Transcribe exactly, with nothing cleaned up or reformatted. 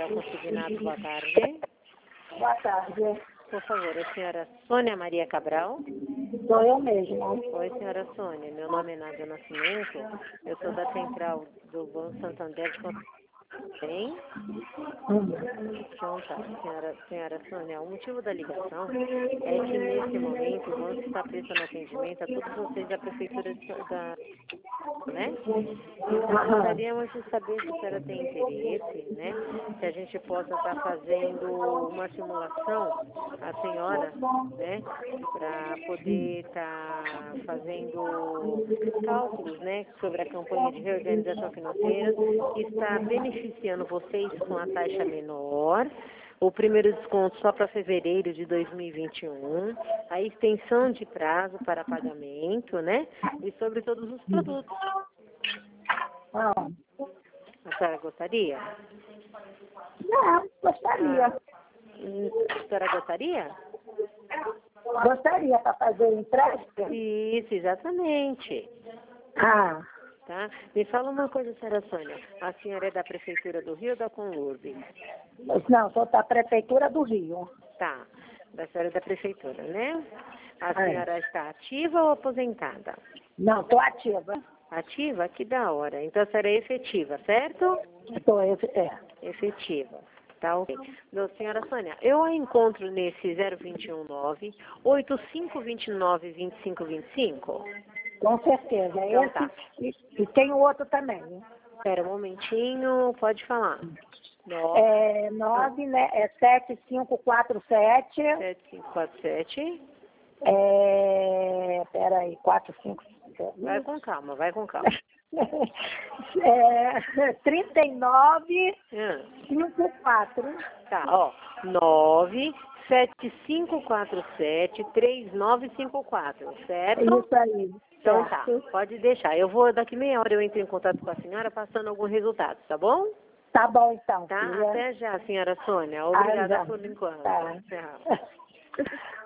Central Consignado, boa tarde. Boa tarde. Por favor, a senhora Sônia Maria Cabral. Sou eu mesma. Oi, senhora Sônia. Meu nome é Nádia Nascimento. Eu sou da Central do Banco Santander de Consignado. Bem? Então tá, senhora, senhora Sônia, o motivo da ligação é que nesse momento o banco está prestando atendimento a todos vocês da Prefeitura de Sa- da né? Então gostaríamos de saber se a senhora tem interesse, né? Se a gente possa estar fazendo uma simulação, a senhora, né? Para poder estar fazendo cálculos, né? Sobre a campanha de reorganização financeira que está beneficiando vocês com a taxa menor, o primeiro desconto só para fevereiro de dois mil e vinte e um, a extensão de prazo para pagamento, né? E sobre todos os produtos. Ah, A senhora gostaria? não, gostaria. Ah, hum, a senhora gostaria? Gostaria para fazer o empréstimo? Isso, exatamente. Ah, Tá? Me fala uma coisa, senhora Sônia. A senhora é da Prefeitura do Rio ou da Conurb? não, sou da Prefeitura do Rio. Tá. Da senhora é da Prefeitura, né? A É. senhora está ativa ou aposentada? Não, estou ativa. Ativa? Que da hora. Então a senhora é efetiva, certo? Estou, é. Efetiva. Tá ok. Meu, senhora Sônia, eu a encontro nesse zero dois um nove, oito cinco dois nove, dois cinco dois cinco? Com certeza. Então Esse, tá. e, e tem o outro também. Espera um momentinho, pode falar. nove É nove, né? É sete cinco quatro sete. sete cinco quatro sete. É. Peraí, quatro, cinco. Vai com calma, vai com calma. É, trinta e nove, Hum, cinquenta e quatro. tá, ó. nove sete cinco quatro sete três nove cinco quatro, certo? Isso aí. Então tá, Certo. pode deixar. Eu vou, daqui meia hora eu entro em contato com a senhora passando algum resultado, tá bom? Tá bom, então, Tá? filha. Até já, senhora Sônia. Obrigada Ah, já. por enquanto. Tá. Tchau.